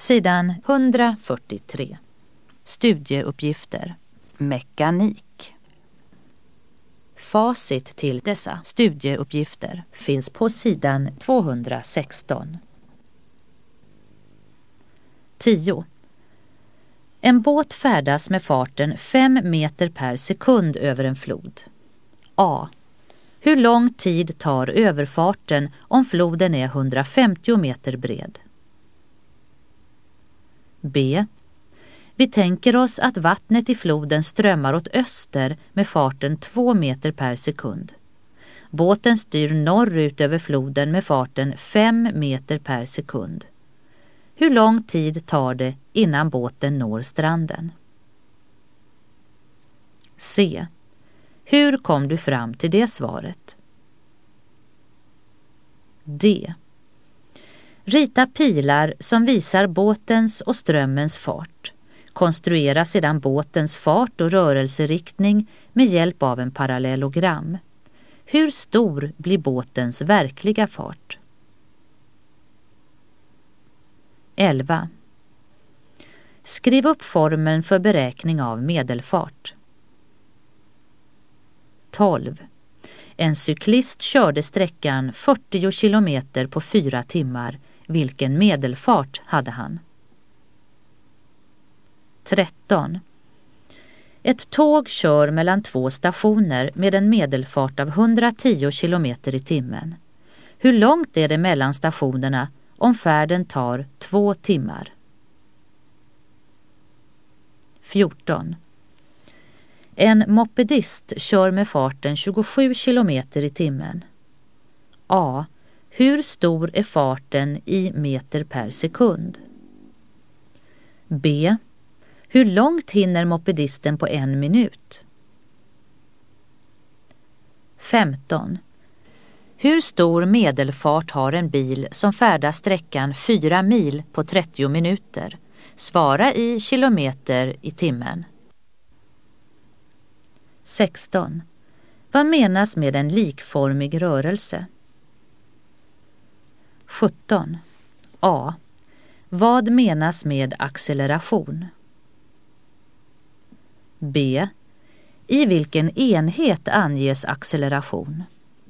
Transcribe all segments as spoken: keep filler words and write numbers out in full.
Sidan hundrafyrtiotre. Studieuppgifter. Mekanik. Facit till dessa studieuppgifter finns på sidan tvåhundrasexton. tio. En båt färdas med farten fem meter per sekund över en flod. A. Hur lång tid tar överfarten om floden är hundrafemtio meter bred? B. Vi tänker oss att vattnet i floden strömmar åt öster med farten två meter per sekund. Båten styr norrut över floden med farten fem meter per sekund. Hur lång tid tar det innan båten når stranden? C. Hur kom du fram till det svaret? D. Rita pilar som visar båtens och strömmens fart. Konstruera sedan båtens fart och rörelseriktning med hjälp av en parallellogram. Hur stor blir båtens verkliga fart? elva. Skriv upp formeln för beräkning av medelfart. tolv. En cyklist körde sträckan fyrtio kilometer på fyra timmar. Vilken medelfart hade han? tretton. Ett tåg kör mellan två stationer med en medelfart av hundratio kilometer i timmen. Hur långt är det mellan stationerna om färden tar två timmar? fjorton. En mopedist kör med farten tjugosju kilometer i timmen. A. Hur stor är farten i meter per sekund? B. Hur långt hinner mopedisten på en minut? femton. Hur stor medelfart har en bil som färdas sträckan fyra mil på trettio minuter? Svara i kilometer i timmen. sexton. Vad menas med en likformig rörelse? sjutton. A. Vad menas med acceleration? B. I vilken enhet anges acceleration?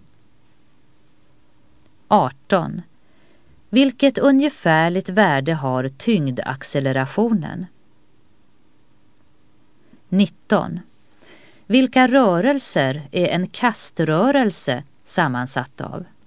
arton. Vilket ungefärligt värde har tyngdaccelerationen? nitton. Vilka rörelser är en kaströrelse sammansatt av?